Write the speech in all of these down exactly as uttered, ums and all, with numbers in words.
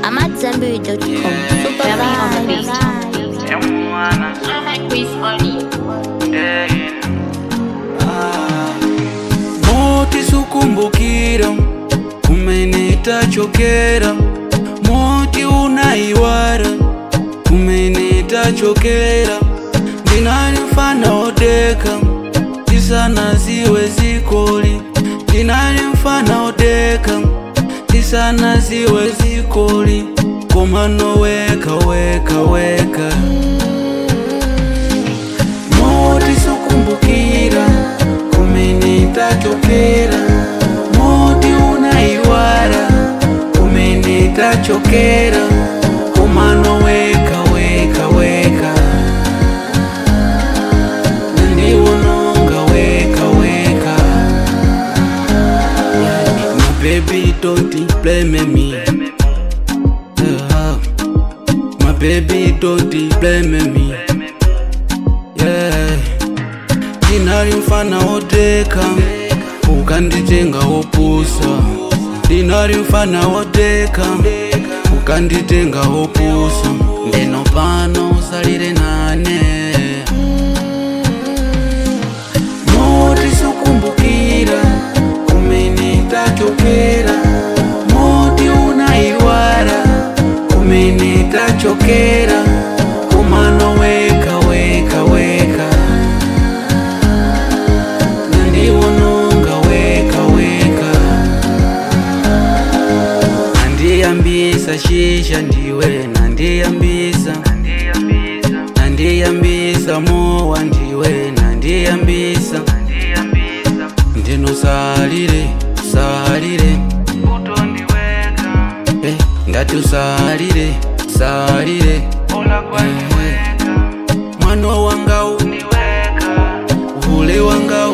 I'm at Zambu dot com. Super vibes. I like Chris Oli. Moti sukumbukira, umenita chokera. Moti unaiwara, umenita chokera. Ndinali mfana odeka, tisana ziwe zikoli. Ndinali mfana odeka, tisana ziwe zikoli. Komano weka weka weka. Moti sukumbukira, umenita chokera. Moti unaiwara, umenita chokera. Komano weka weka weka. Nandi wononga weka weka. My baby don't blame me. Uh, my baby don't blame me. Yeah. Ndinali mfana odeka, ukanditenga opusa. Ndinali mfana odeka, ukanditenga opusa. Ndeno pano usalire nane. Moti sukumbukira, umenita chokera. Moti unaiwara, umenita chokera. Komano weka weka weka. Nandi wononga weka weka. Nandiyambisa shisha ndiwe nandiyambisa. Nandiyambisa mowa ndiwe nandiyambisa. Ndino salire salire. Eh, ndati usalire salire. Eh, mwano wangau ule wangau.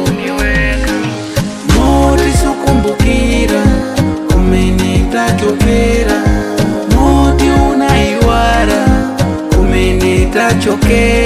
Moti sukumbukira, umenita chokera. Moti unaiwara, umenita chokera.